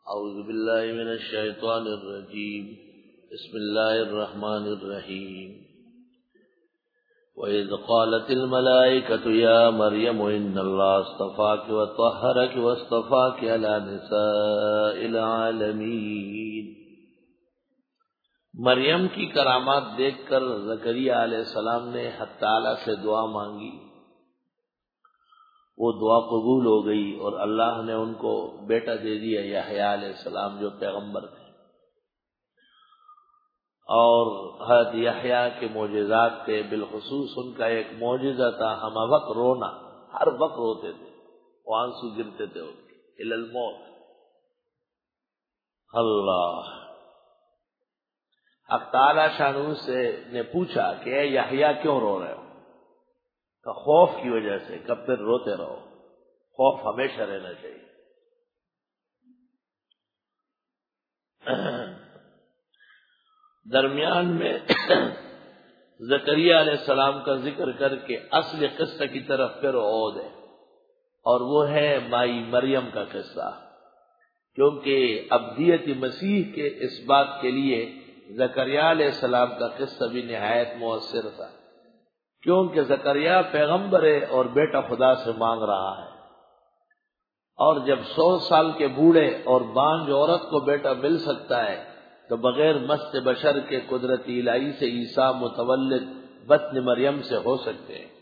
اعوذ باللہ من الشیطان الرجیم بسم اللہ الرحمن الرحیم وَإِذْ قَالَتِ الْمَلَائِكَةُ يَا مَرْيَمُ إِنَّ اللَّهَ اصْطَفَاكِ وَطَهَّرَكِ وَاصْطَفَاكِ عَلَى نِسَاءِ الْعَالَمِينَ۔ مریم کی کرامات دیکھ کر زکریا علیہ السلام نے حق تعالی سے دعا مانگی، وہ دعا قبول ہو گئی اور اللہ نے ان کو بیٹا دے دیا یحییٰ علیہ السلام جو پیغمبر تھے۔ اور حضرت یحییٰ کے معجزات تھے، بالخصوص ان کا ایک معجزہ تھا ہم وقت رونا، ہر وقت روتے تھے، وہ آنسو گرتے تھے ان کے الی الموت۔ اللہ حق تعالی شانہ سے نے پوچھا کہ اے یحییٰ کیوں رو رہے ہو؟ کہ خوف کی وجہ سے، کب پھر روتے رہو، خوف ہمیشہ رہنا چاہیے۔ درمیان میں زکریا علیہ السلام کا ذکر کر کے اصل قصہ کی طرف پھر عود ہے، اور وہ ہے مائی مریم کا قصہ، کیونکہ ابدیت مسیح کے اس بات کے لیے زکریا علیہ السلام کا قصہ بھی نہایت مؤثر تھا، کیونکہ زکریا پیغمبر ہے اور بیٹا خدا سے مانگ رہا ہے، اور جب 100 سال کے بوڑھے اور بانجھ عورت کو بیٹا مل سکتا ہے تو بغیر مست بشر کے قدرتی الہی سے عیسیٰ متولد بطن مریم سے ہو سکتے ہیں۔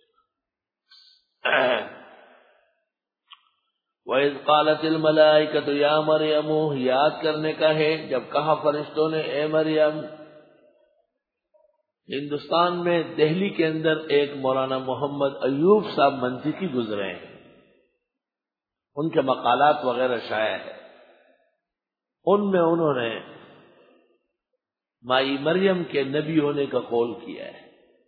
وَإِذْ قَالَتِ الْمَلَائِكَةُ يَا مَرْيَمُ، یاد کرنے کا ہے جب کہا فرشتوں نے اے مریم۔ ہندوستان میں دہلی کے اندر ایک مولانا محمد ایوب صاحب منطقی گزرے ہیں، ان کے مقالات وغیرہ شائع ہیں، ان میں انہوں نے مائی مریم کے نبی ہونے کا قول کیا ہے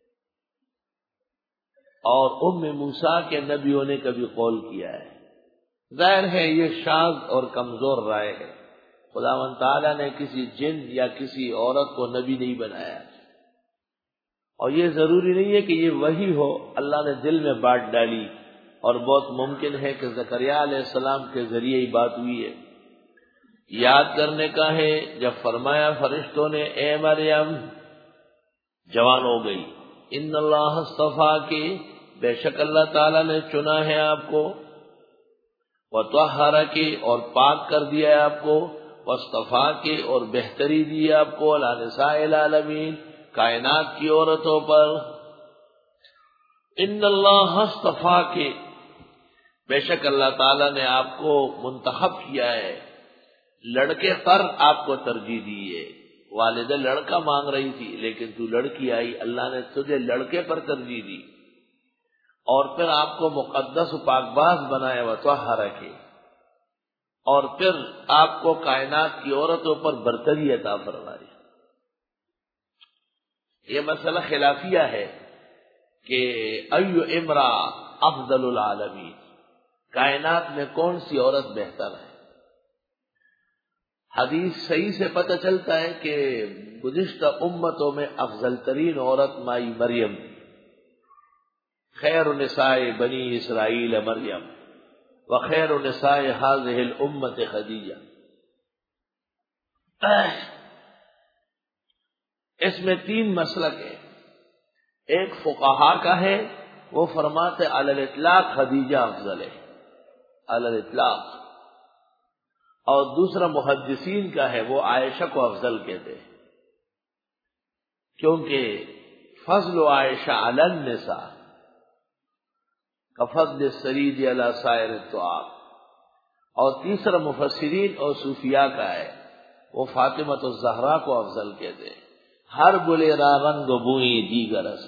اور موسیٰ کے نبی ہونے کا بھی قول کیا ہے۔ ظاہر ہے یہ شاذ اور کمزور رائے ہے، خداوند تعالیٰ نے کسی جن یا کسی عورت کو نبی نہیں بنایا، اور یہ ضروری نہیں ہے کہ یہ وحی ہو، اللہ نے دل میں بات ڈالی، اور بہت ممکن ہے کہ زکریا علیہ السلام کے ذریعے ہی بات ہوئی ہے۔ یاد کرنے کا ہے جب فرمایا فرشتوں نے اے مریم، جوان ہو گئی، ان اللہ اصطفاکی، بے شک اللہ تعالیٰ نے چنا ہے آپ کو، وطہرکی، اور پاک کر دیا ہے آپ کو، واصطفاکی، اور بہتری دی ہے آپ کو، علی نساء العالمین، کائنات کی عورتوں پر۔ ان اللہ اصطفاکی، بے شک اللہ تعالیٰ نے آپ کو منتخب کیا ہے، لڑکے پر آپ کو ترجیح دی ہے۔ والدہ لڑکا مانگ رہی تھی لیکن تو لڑکی آئی، اللہ نے تجھے لڑکے پر ترجیح دی، اور پھر آپ کو مقدس و پاک باز بنایا وطہرکی، اور پھر آپ کو کائنات کی عورتوں پر برتری عطا فرمائی۔ یہ مسئلہ خلافیہ ہے کہ ایو امرا افضل العالمین، کائنات میں کون سی عورت بہتر ہے؟ حدیث صحیح سے پتہ چلتا ہے کہ گزشتہ امتوں میں افضل ترین عورت مائی مریم، خیر نساء بنی اسرائیل مریم، وخیر نساء هذه الامت خدیجہ۔ اس میں 3 مسلک ہیں، ایک فقہا کا ہے، وہ فرماتے علی الاطلاق خدیجہ افضل ہے، علی الاطلاق، اور دوسرا محدثین کا ہے، وہ عائشہ کو افضل کہتے ہیں، کیونکہ فضل عائشہ علی النساء کفضل السرید علی سائر الطعام، اور تیسرا مفسرین اور صوفیاء کا ہے، وہ فاطمہ الزہرا کو افضل کہتے ہیں۔ ہر بلے را رنگ بوئی دیگر است،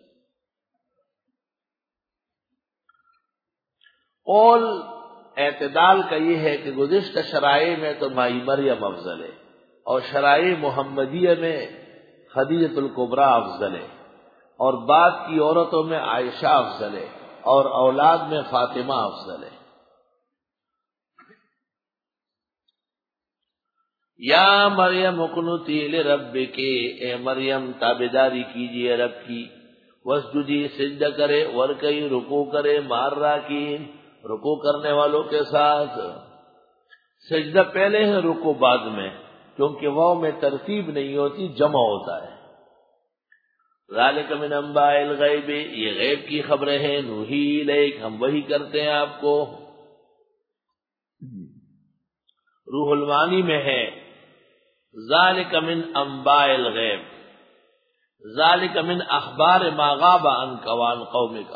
قول اعتدال کا یہ ہے کہ گزشتہ شرائع میں تو مائی مریم افضل ہے، اور شرائع محمدیہ میں خدیجہ الکبریٰ افضل ہے، اور بعد کی عورتوں میں عائشہ افضل ہے، اور اولاد میں فاطمہ افضل ہے۔ یا مریم اقنتی لربک، اے مریم تابعداری کیجیے رب کی، واسجدی، سجدہ کرے، ورکعی، رکوع کرے، مع الراکعین، رکوع کرنے والوں کے ساتھ، سجدہ پہلے ہے، رکوع بعد میں، کیونکہ واو میں ترتیب نہیں ہوتی، جمع ہوتا ہے۔ ذالک من انباء الغیب، یہ غیب کی خبریں ہیں، نوحی الیک، ہم وحی کرتے ہیں آپ کو۔ روح المعانی میں ہے ذالک من انباء الغیب، ذالک من اخبار ما غاب عنک وعن قومک،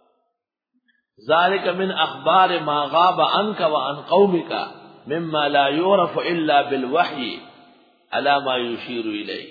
ذالک من اخبار ما غاب عنک وعن قومک مما لا يعرف الا بالوحی علی ما یشیر الیہ۔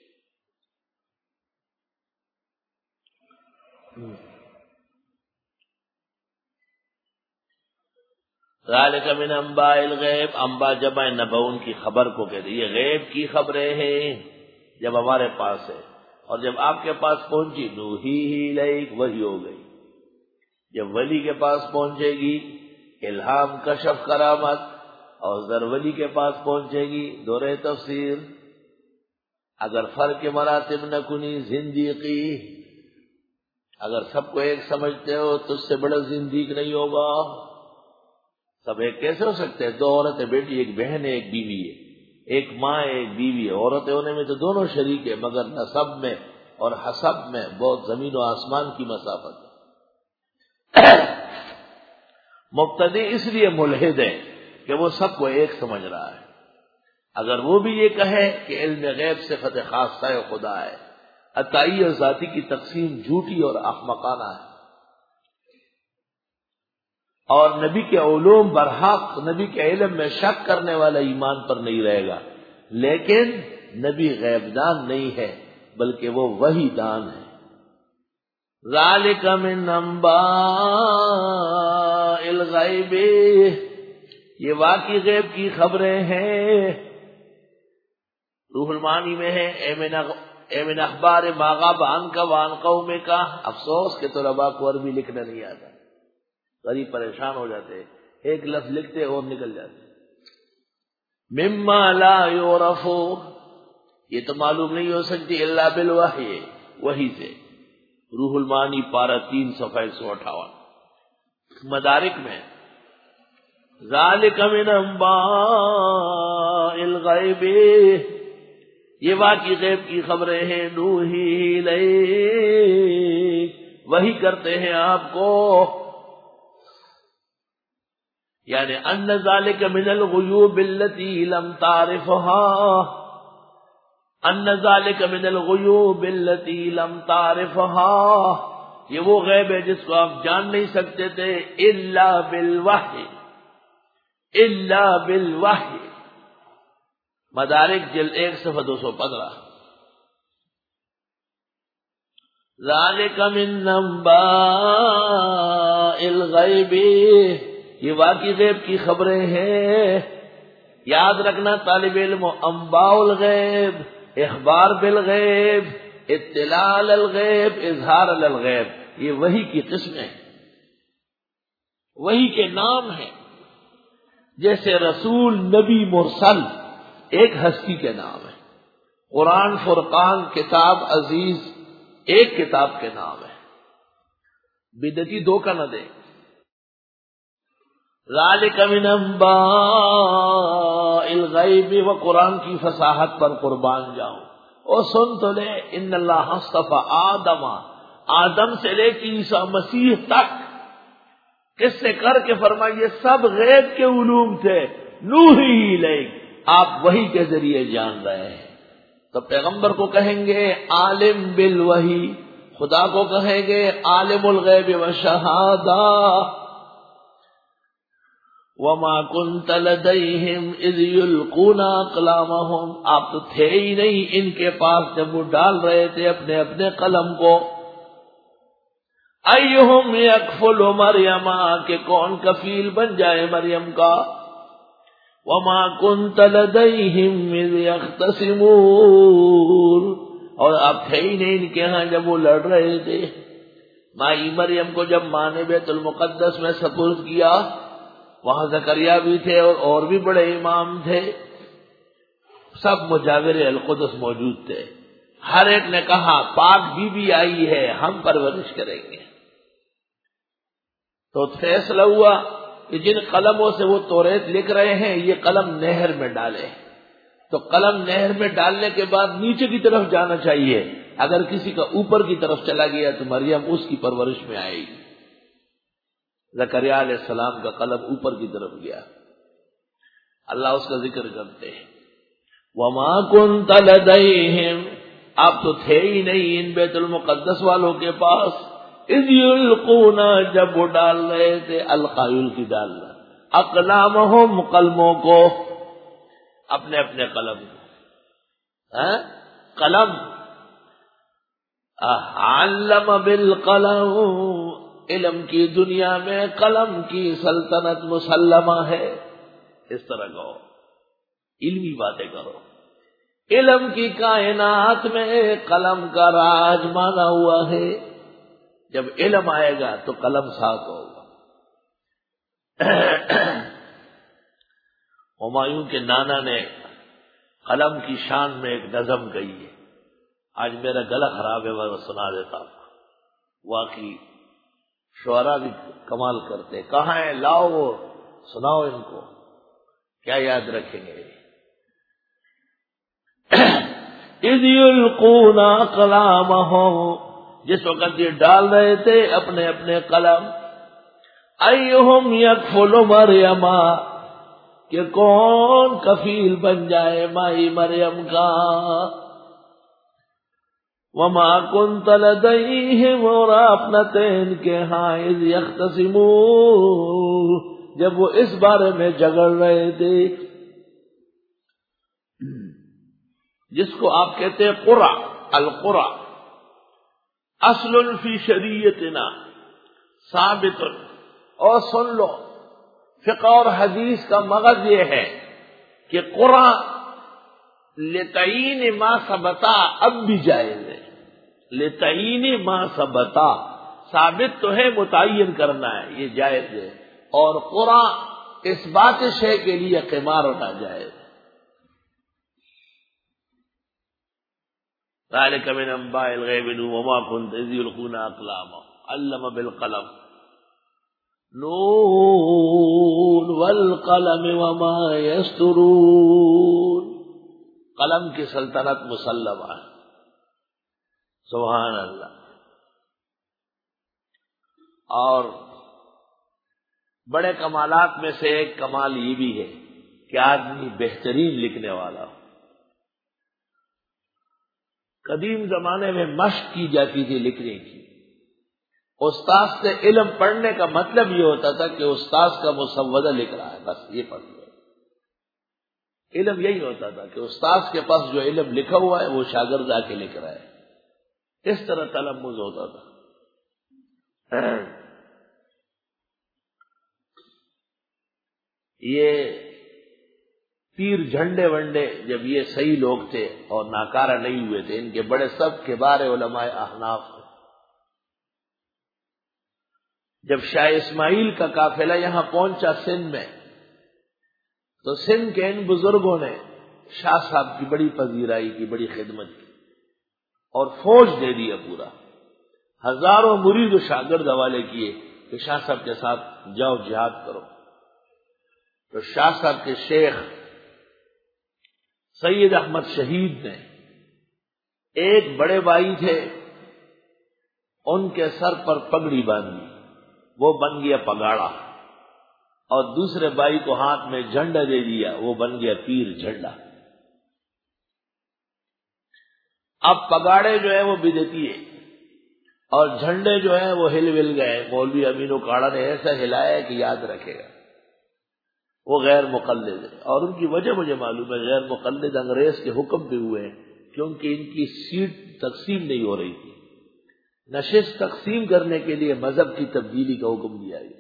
ذالک من انباء الغیب، انباء جمع نبؤن کی خبر کو کہتے ہیں، یہ غیب کی خبریں ہیں جب ہمارے پاس ہے، اور جب آپ کے پاس پہنچی نوحی الیک، وحی ہو گئی۔ جب ولی کے پاس پہنچے گی الہام، کشف، کرامت، اور ذر ولی کے پاس پہنچے گی دورہ تفسیر۔ اگر فرق مراتب نہ کنی زندیقی، اگر سب کو ایک سمجھتے ہو تو اس سے بڑا زندیق نہیں ہوگا۔ سب ایک کیسے ہو سکتے ہیں؟ دو عورتیں بیٹی، ایک بہن ہے، ایک بیوی ہے، ایک ماں ہے، ایک بیوی ہے۔ عورتیں ہونے میں تو دونوں شریک ہے، مگر نسب میں اور حسب میں بہت زمین و آسمان کی مسافت ہے۔ مبتدی اس لیے ملحد ہے کہ وہ سب کو ایک سمجھ رہا ہے۔ اگر وہ بھی یہ کہے کہ علم غیب صفت خاصہ خدا ہے، عطائی اور ذاتی کی تقسیم جھوٹی اور احمقانہ ہے، اور نبی کے علوم برحق، نبی کے علم میں شک کرنے والا ایمان پر نہیں رہے گا۔ لیکن نبی غیب دان نہیں ہے، بلکہ وہ وحی دان ہے۔ ذالک من انباء الغیب، یہ واقعی غیب کی خبریں ہیں۔ روح المعانی میں ہے اے من اخبار ما غاب عنک وعن قومک۔ افسوس کہ طلباء کو عربی لکھنا نہیں آتا، غریب پریشان ہو جاتے، ایک لفظ لکھتے اور نکل جاتے۔ مما لا یعرف، یہ تو معلوم نہیں ہو سکتی الا بالوحی، وحی سے۔ روح المعانی پارہ 3 صفحہ 158۔ مدارک میں ذالک من انباء الغیب، یہ واقعی غیب کی خبریں ہیں، نوحی الیک، وحی کرتے ہیں آپ کو۔ یعنی ان ذالک من الغیوب التي لم تعرفها، ان ذالک من الغیوب التي لم تعرفها، یہ وہ غیب ہے جس کو آپ جان نہیں سکتے تھے، الا بالوحی، الا بالوحی۔ مدارک جلد 1 صفحہ 215۔ ذالک من انباء الغیب، یہ واقعی غیب کی خبریں ہیں۔ یاد رکھنا طالب علم، انباء الغیب، اخبار بالغیب، اطلاع علی الغیب، اظہار علی الغیب، یہ وحی کی قسمیں، وحی کے نام ہیں۔ جیسے رسول، نبی، مرسل ایک ہستی کے نام ہے، قرآن، فرقان، کتاب عزیز ایک کتاب کے نام ہے۔ بدعتی دھوکہ نہ دے۔ ذالک من انباء الغیب، و قرآن کی فصاحت پر قربان جاؤں۔ اور سن تو لے، ان اللہ اصطفی آدم، آدم سے لے کے عیسیٰ مسیح تک، کس سے کر کے فرمائیے سب غیب کے علوم تھے، نوحی الیک، آپ وحی کے ذریعے جان رہے ہیں۔ تو پیغمبر کو کہیں گے عالم بالوحی، خدا کو کہیں گے عالم الغیب والشہادہ۔ وما كنت لديهم اذ يلقون اقلامهم، آپ تو تھے ہی نہیں ان کے پاس جب وہ ڈال رہے تھے اپنے اپنے قلم کو۔ ایہم یکفل مریم، کہ کون کفیل بن جائے مریم کا۔ وما كنت لديهم اذ يختصمون، اور آپ تھے ہی نہیں ان کے ہاں جب وہ لڑ رہے تھے۔ مائی مریم کو جب ماں نے بیت المقدس میں سپرد کیا، وہاں زکریا بھی تھے اور بھی بڑے امام تھے، سب مجاور القدس موجود تھے۔ ہر ایک نے کہا پاک بی بی آئی ہے، ہم پرورش کریں گے۔ تو فیصلہ ہوا کہ جن قلموں سے وہ توریت لکھ رہے ہیں یہ قلم نہر میں ڈالے، تو قلم نہر میں ڈالنے کے بعد نیچے کی طرف جانا چاہیے، اگر کسی کا اوپر کی طرف چلا گیا تو مریم اس کی پرورش میں آئے گی۔ زکریا علیہ السلام کا قلم اوپر کی طرف گیا، اللہ اس کا ذکر کرتے ہیں وَمَا كُنْتَ لَدَيْهِمْ، آپ تو تھے ہی نہیں ان بیت المقدس والوں کے پاس، اذ یلقون، جب وہ ڈال رہے تھے، القایل کی ڈالنا، اقلامہم، قلموں کو، اپنے اپنے قلم کو، قلم، علم بالقلم، علم کی دنیا میں قلم کی سلطنت مسلمہ ہے، اس طرح کہو، علمی باتیں کرو، علم کی کائنات میں قلم کا راج مانا ہوا ہے، جب علم آئے گا تو قلم ساتھ ہوگا۔ ہمایوں کے نانا نے قلم کی شان میں ایک نظم کہی ہے، آج میرا گلا خراب ہے میں سنا دیتا ہوں، واقعی شعراء بھی کمال کرتے، کہاں ہے لاؤ وہ سناؤ ان کو، کیا یاد رکھیں گے۔ اذ یلقون اقلامہم، جس وقت یہ ڈال رہے تھے اپنے اپنے قلم، ایہم یکفل مریم، کہ کون کفیل بن جائے مائی مریم کا، وما كنت لديهم، اور اپنا تین کے ہاں اذ یختصمون، جب وہ اس بارے میں جھگڑ رہے تھے، جس کو آپ کہتے ہیں قرع، القرع اصل فی شریعتنا ثابت، اور سن لو فقہ اور حدیث کا مغز یہ ہے کہ قرع لتعین ما ثبتا اب بھی جائز ہے، لتعین ما ثبتا، ثابت تو ہے، متعین کرنا ہے، یہ جائز ہے، اور قرع اس بات شے کے لیے قمار ہونا جائز ہے۔ ذالک من انباء الغیب وما كنت اذ یلقون اقلامہم علم بالقلم نون والقلم وما یسطرون، قلم کی سلطنت مسلمہ ہے، سبحان اللہ۔ اور بڑے کمالات میں سے ایک کمال یہ بھی ہے کہ آدمی بہترین لکھنے والا ہو۔ قدیم زمانے میں مشق کی جاتی تھی لکھنے کی، استاد سے علم پڑھنے کا مطلب یہ ہوتا تھا کہ استاد کا مسودہ لکھ رہا ہے، بس یہ پڑھ لو۔ علم یہی ہوتا تھا کہ استاد کے پاس جو علم لکھا ہوا ہے وہ شاگرد آ کے لکھ رہا ہے، اس طرح تلمذ ہوتا تھا۔ یہ تیر جھنڈے ونڈے جب یہ صحیح لوگ تھے اور ناکارہ نہیں ہوئے تھے، ان کے بڑے سب کبار علماء احناف تھے۔ جب شاہ اسماعیل کا قافلہ یہاں پہنچا سندھ میں، تو سندھ کے ان بزرگوں نے شاہ صاحب کی بڑی پذیرائی کی، بڑی خدمت کی، اور فوج دے دیا پورا، ہزاروں مرید و شاگرد حوالے کیے کہ شاہ صاحب کے ساتھ جاؤ جہاد کرو۔ تو شاہ صاحب کے شیخ سید احمد شہید نے، ایک بڑے بھائی تھے، ان کے سر پر پگڑی باندھی، وہ بن گیا پگاڑا، اور دوسرے بھائی کو ہاتھ میں جھنڈا دے دیا، وہ بن گیا پیر جھنڈا۔ اب پگاڑے جو ہے وہ بدعتی ہے، اور جھنڈے جو ہیں وہ ہل ول گئے، مولوی امین اکاڑا نے ایسا ہلایا کہ یاد رکھے گا، وہ غیر مقلد ہے، اور ان کی وجہ مجھے معلوم ہے، غیر مقلد انگریز کے حکم پہ ہوئے ہیں، کیونکہ ان کی سیٹ تقسیم نہیں ہو رہی تھی، نشست تقسیم کرنے کے لیے مذہب کی تبدیلی کا حکم دیا گیا۔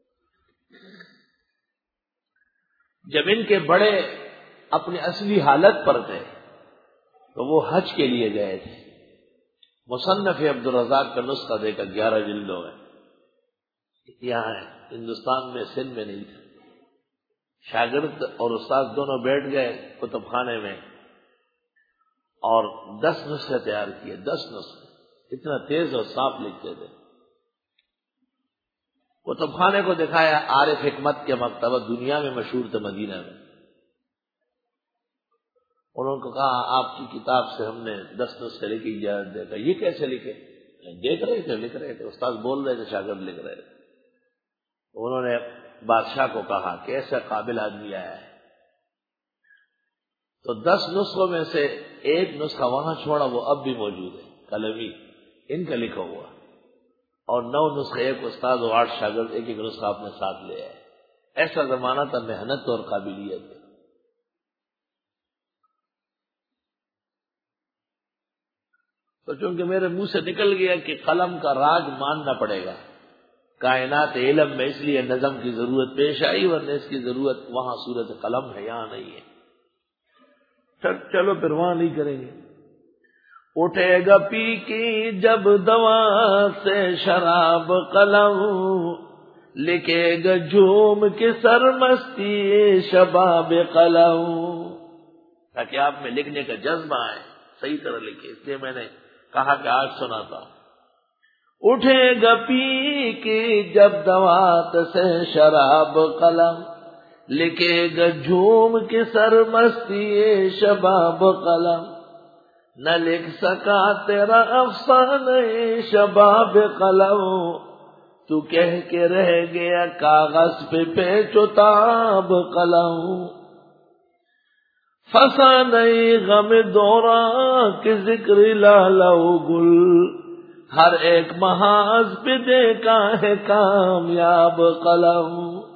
جب ان کے بڑے اپنی اصلی حالت پر تھے تو وہ حج کے لیے گئے تھے، مصنف عبدالرزاق کا نسخہ دے کر 11 جلدوں میں یہاں ہے، ہندوستان میں سندھ میں نہیں تھا۔ شاگرد اور استاد دونوں بیٹھ گئے کتب خانے میں اور 10 نسخے تیار کیے، 10 نسخے، اتنا تیز اور صاف لکھتے تھے۔ کتب خانے کو دکھایا، عارف حکمت کے مکتبہ دنیا میں مشہور تھے مدینہ میں، انہوں نے کہا آپ کی کتاب سے ہم نے 10 نسخے لکھی اجازت دے کر۔ یہ کیسے لکھے؟ دیکھ رہے تھے، لکھ رہے تھے، استاد بول رہے تھے، شاگرد لکھ رہے تھے۔ انہوں نے بادشاہ کو کہا کہ ایسا قابل آدمی آیا ہے، تو 10 نسخوں میں سے ایک نسخہ وہاں چھوڑا، وہ اب بھی موجود ہے، قلمی ان کا لکھا ہوا، اور 9 نسخے ایک استاد اور 8 شاگرد ایک ایک نسخہ اپنے ساتھ لے آئے۔ ایسا زمانہ تھا، محنت اور قابلیت۔ تو چونکہ میرے منہ سے نکل گیا کہ قلم کا راج ماننا پڑے گا کائنات علم میں، اس لیے نظم کی ضرورت پیش آئی، ورنہ اس کی ضرورت وہاں صورت قلم ہے، یہاں نہیں ہے۔ چلو پھر وہاں نہیں کریں گے۔ اٹھے گا پی کی جب دوا سے شراب قلم، لکھے گا جھوم کے سرمستی شباب قلم، تاکہ آپ میں لکھنے کا جذبہ آئے، صحیح طرح لکھے۔ اس لیے میں نے کہا کہ آج سناتا ہوں۔ اٹھے گا پی کی جب دوات سے شراب قلم، لکھے گا جھوم کے سرمستی شباب قلم، نہ لکھ سکا تیرا افسانہ شباب قلم، تو کہہ کے رہ گیا کاغذ پہ پیچ و تاب قلم، فسانہ غم دوران کے ذکر لالو گل، ہر ایک محاذ پہ دیکھا ہے کامیاب قلم۔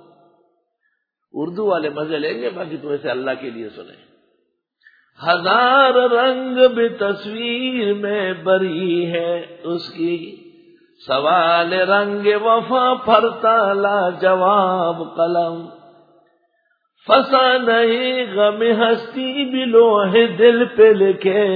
اردو والے مزے لیں گے، باقی تو ایسے اللہ کے لیے سنیں۔ ہزار رنگ بھی تصویر میں بری ہے اس کی، سوال رنگ وفا پھرتا لا جواب قلم، فسانہ غم ہستی بھی لوح دل پہ لکھے،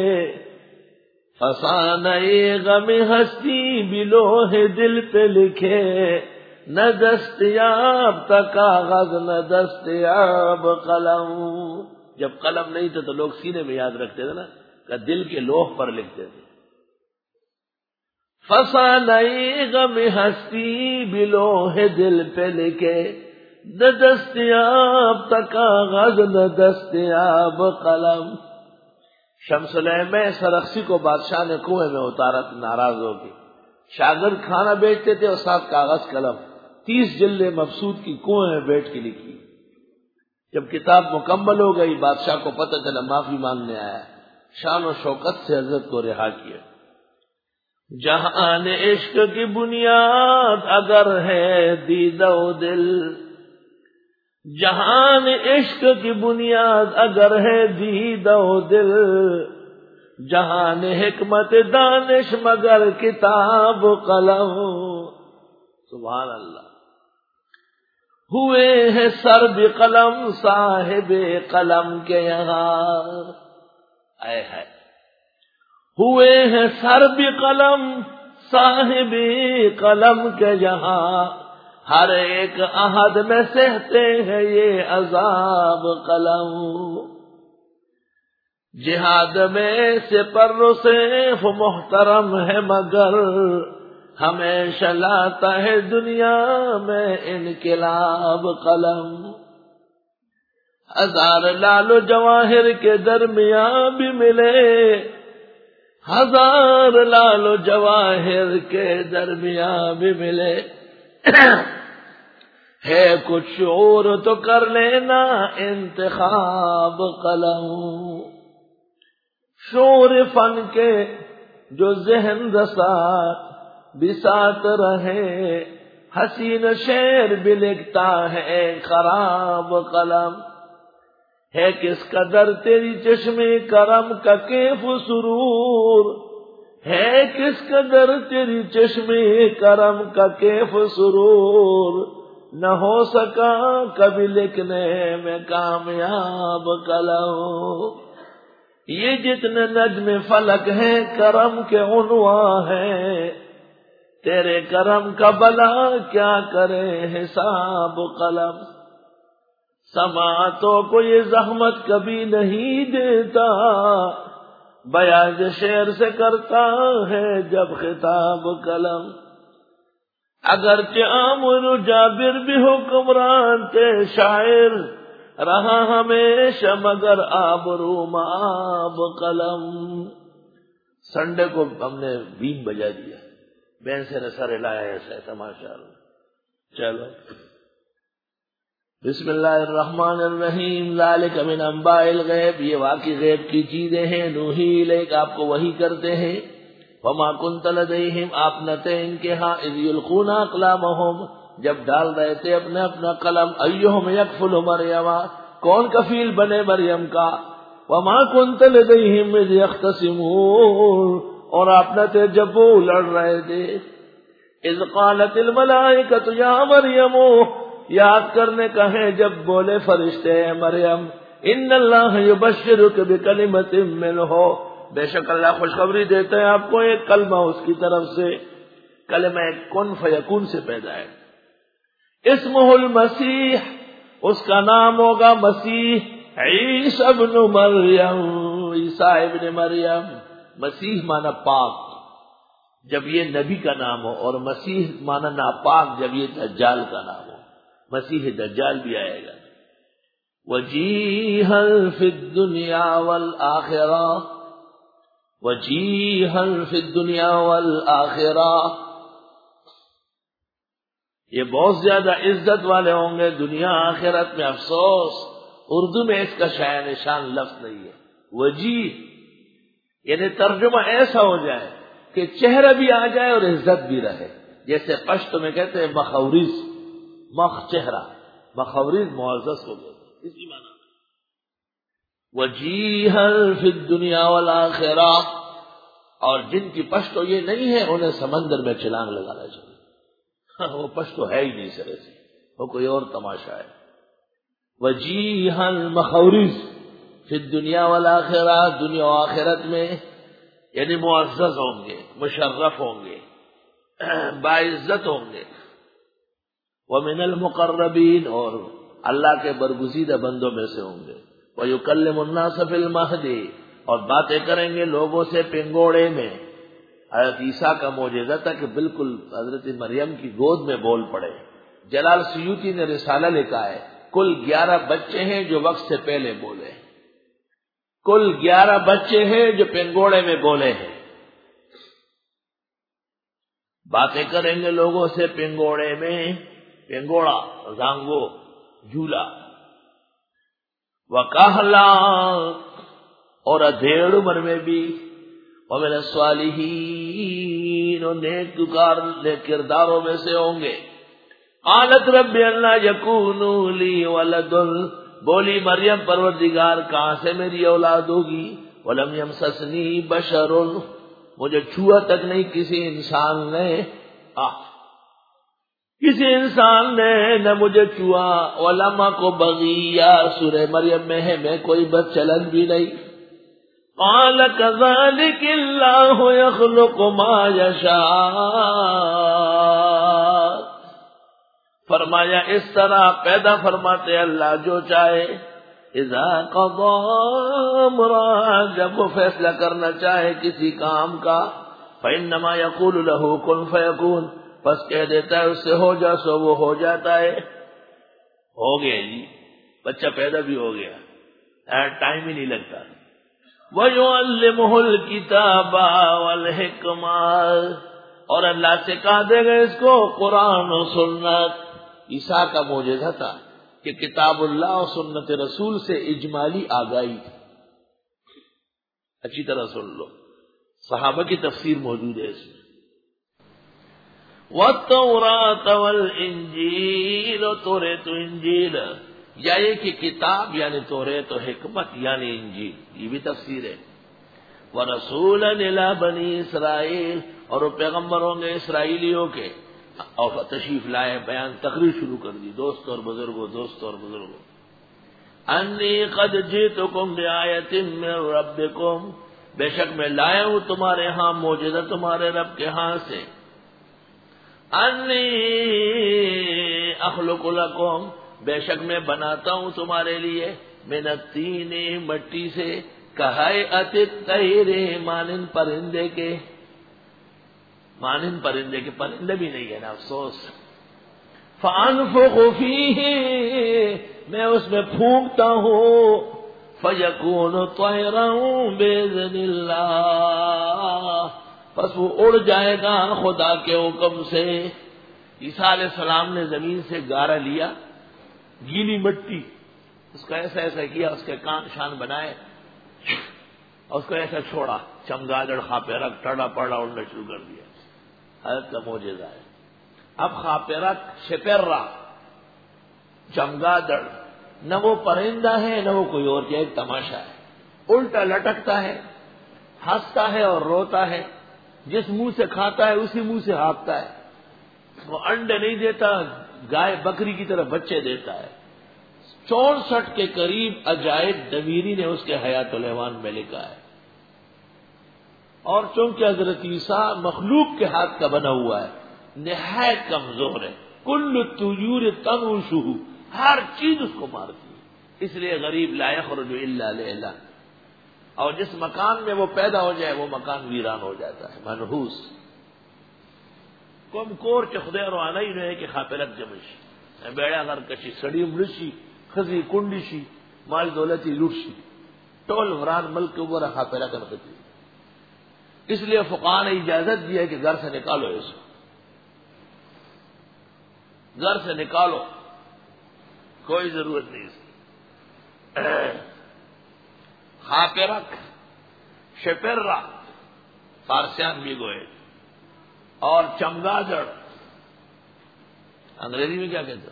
فسانہ غم ہستی بھی لوح دل پہ لکھے، نہ دستیاب تا کاغذ نہ دستیاب قلم۔ جب قلم نہیں تھا تو لوگ سینے میں یاد رکھتے تھے نا، کہ دل کے لوح پر لکھتے تھے۔ فسانہ غم ہستی بھی لوح دل پہ لکھے، نہ دستیاب تا کاغذ نہ دستیاب قلم۔ شمس العلم سرخسی کو بادشاہ نے کنویں میں اتارا، ناراض ہو کے۔ شاگرد کھانا بیچتے تھے اور ساتھ کاغذ قلم، 30 جلدیں مبسوط کی کنویں میں بیٹھ کے لکھی۔ جب کتاب مکمل ہو گئی، بادشاہ کو پتہ چلا، معافی مانگنے آیا، شان و شوکت سے حضرت کو رہا کیا۔ جہان عشق کی بنیاد اگر ہے دیدہ و دل، جہان عشق کی بنیاد اگر ہے دیدہ و دل، جہان حکمت دانش مگر کتاب قلم۔ سبحان اللہ۔ ہوئے ہیں سر بھی قلم صاحب قلم کے یہاں، آئے ہے، ہوئے ہیں سر بھی قلم صاحب قلم کے یہاں، ہر ایک عہد میں سہتے ہیں یہ عذاب قلم۔ جہاد میں سپر و سیف محترم ہے مگر، ہمیشہ لاتا ہے دنیا میں انقلاب قلم۔ ہزار لال و جواہر کے درمیان بھی ملے، ہزار لال و جواہر کے درمیان بھی ملے، ہے کچھ شعور تو کر لینا انتخاب قلم۔ شعور فن کے جو ذہن رسا بسات رہے، حسین شعر بھی لکھتا ہے خراب قلم، ہے کس قدر تیری چشمے کرم کا کیف سرور، ہے کس قدر تیری چشمے کرم کا کیف سرور، نہ ہو سکا کبھی لکھنے میں کامیاب قلم۔ یہ جتنے نجم فلک ہیں کرم کے عنوان ہیں، تیرے کرم کا بلا کیا کرے حساب قلم۔ سماعتوں کو یہ زحمت کبھی نہیں دیتا، بیاض شعر سے کرتا ہے جب خطاب قلم۔ اگرچہ عامر جابر بھی حکمران تھے شاعر، رہا ہمیشہ مگر آبرو مآب قلم۔ سنڈے کو ہم نے بین بجا دیا، بین سے نے سر ہلایا، ایسا ہے تماشا اللہ۔ چلو بسم اللہ الرحمن الرحیم۔ ذالک من انباء الغیب، یہ واقعی غیب کی چیزیں ہیں، نوحی الیک، آپ کو وحی کرتے ہیں۔ وما کنت لدیہم، آپ نہ تھے ان کے ہاں، اذ یلقون اقلامہم، جب ڈال رہے تھے اپنا اپنا قلم، ایہم یکفل مریم، کون کفیل بنے مریم کا۔ وما کنت لدیہم اذ یختصمون، اور آپ نہ تھے جب وہ لڑ رہے تھے۔ اذ قالت الملائکۃ یا مریم، یاد کرنے کا ہے جب بولے فرشتے ہیں مریم، ان اللہ یبشرک بکلمۃ منہ، بے شک اللہ خوشخبری دیتا ہے آپ کو ایک کلمہ اس کی طرف سے، کلمہ کن فیکون سے پیدا ہے۔ اسمہ المسیح، اس کا نام ہوگا مسیح، عیسی ابن مریم، عیسیٰ ابن مریم۔ مسیح مانا پاک جب یہ نبی کا نام ہو، اور مسیح مانا ناپاک جب یہ دجال کا نام ہو، مسیح دجال بھی آئے گا۔ وجیہا فی الدنیا والآخرہ، وجیہا فی الدنیا والآخرہ، یہ بہت زیادہ عزت والے ہوں گے دنیا آخرت میں۔ افسوس اردو میں اس کا شایع نشان لفظ نہیں ہے۔ وجیہ یعنی ترجمہ ایسا ہو جائے کہ چہرہ بھی آ جائے اور عزت بھی رہے، جیسے پشتو میں کہتے ہیں مخوریز، مخ چہرہ، مخوریز معزز ہو گئے، اسی معنی میں وجیہا فی الدنیا والآخرہ، اور جن کی پشتو یہ نہیں ہے انہیں سمندر میں چھلانگ لگانا چاہیے، وہ پشتو ہے ہی نہیں سرے سے، وہ کوئی اور تماشا ہے۔ وجیہا مخوریز فی الدنیا والآخرہ، دنیا و آخرت میں، یعنی معزز ہوں گے، مشرف ہوں گے، باعزت ہوں گے۔ ومن المقربین، اور اللہ کے برگزیدہ بندوں میں سے ہوں گے۔ ویکلم الناس فی المہد، اور باتیں کریں گے لوگوں سے پنگوڑے میں۔ حضرت عیسیٰ کا معجزہ تھا کہ بالکل حضرت مریم کی گود میں بول پڑے۔ جلال سیوطی نے رسالہ لکھا ہے، کل 11 بچے ہیں جو وقت سے پہلے بولے، کل 11 بچے ہیں جو پنگوڑے میں بولے ہیں۔ باتیں کریں گے لوگوں سے پنگوڑے میں، پنگوڑا زانگو جھولا، وکہلا، اور ادھیڑ عمر میں بھی، ومن الصالحین، اور نیک کرداروں میں سے ہوں گے۔ قالت رب اللہ یکون لی ولد، بولی مریم پروردگار کہاں سے میری اولاد ہوگی، ولم یمسسنی بشر، مجھے چھوا تک نہیں کسی انسان نے، کسی انسان نے نہ مجھے چھوا، ولم اک بغیا، سورہ مریم میں ہے میں کوئی بد چلن بھی نہیں۔ قال کذالک اللہ یخلق ما یشاء، فرمایا اس طرح پیدا فرماتے اللہ جو چاہے، اذا قضا امرا، جب وہ فیصلہ کرنا چاہے کسی کام کا، فانما یقول له کن فیکون، بس کہہ دیتا ہے اس سے ہو جا سو وہ ہو جاتا ہے۔ ہو گیا جی، بچہ پیدا بھی ہو گیا، ٹائم ہی نہیں لگتا۔ وَيُعَلِّمُهُ الْكِتَابَ وَالْحِكْمَةَ، اور اللہ سکھا دے گا اس کو قرآن و سنت۔ عیسیٰ کا معجزہ تھا کہ کتاب اللہ اور سنت رسول سے اجمالی آگاہی تھی۔ اچھی طرح سن لو، صحابہ کی تفسیر موجود ہے اس میں۔ وَالتَّوْرَاةَ وَالْإِنجِيلَ، توریت و انجیل، یا یہ کہ کتاب یعنی توریت و حکمت یعنی انجیل، یہ بھی تفسیر ہے۔ وَرَسُولًا إِلَىٰ بَنِي إِسْرَائِيلَ، اور وہ پیغمبر ہوں گے اسرائیلیوں کے، اور تشریف لائے، بیان تقریر شروع کر دی، دوست اور بزرگوں، دوست اور بزرگوں۔ انی قد جئتکم بآیۃ من ربکم، بے شک میں لایا ہوں تمہارے ہاں معجزہ تمہارے رب کے ہاں سے۔ انی اخلق لکم، بے شک میں بناتا ہوں تمہارے لیے، من الطین، مٹی سے، کہیئۃ الطیر، مانند پرندے کے، مانند پرندے کے پرندے بھی نہیں ہے نا، افسوس. فَأَنفُخُ فِيهِ، میں اس میں پھونکتا ہوں، فَيَكُونُ طَيْرًا بِإِذْنِ اللَّهِ، پس وہ اڑ جائے گا خدا کے حکم سے. عیسیٰ علیہ السلام نے زمین سے گارا لیا، گیلی مٹی، اس کا ایسا ایسا کیا، اس کے کان شان بنائے اور اس کو ایسا چھوڑا، چمگادڑ خاپیرک ٹڑا پڑا اڑنا شروع کر دیا. حضرت کا معجزہ ہے. اب خاپیرک شپیرا چمگادڑ نہ وہ پرندہ ہے نہ وہ کوئی اور چیز، ایک تماشا ہے. الٹا لٹکتا ہے، ہنستا ہے اور روتا ہے، جس منہ سے کھاتا ہے اسی منہ سے ہانپتا ہے. وہ انڈے نہیں دیتا، گائے بکری کی طرح بچے دیتا ہے. 64 کے قریب عجائب دمیری نے اس کے حیات الحیوان میں لکھا ہے. اور چونکہ حضرت عیسیٰ مخلوق کے ہاتھ کا بنا ہوا ہے، نہایت کمزور ہے. کل طیور تنوشہ، ہر چیز اس کو مارتی ہے. اس لیے غریب لا یخرج الا لیلا، اور جس مکان میں وہ پیدا ہو جائے وہ مکان ویران ہو جاتا ہے، منحوس. کم کور چ خدای روانه ای نه کې خاپرک جمع شي، بیڑا غر کشي، سړی مړ شي، خزي کونډي شي، مال دولتي لوټ شي، ټول وران ملک وګوره خاپرک نقطي. اس لیے فقہاء نے اجازت دی ہے کہ گھر سے نکالو، اس کو گھر سے نکالو، کوئی ضرورت نہیں اس کی. خاپرک، شپرا فارسیان بھی گوئے، اور چمگادڑ انگریزی میں کیا کہتے ہیں؟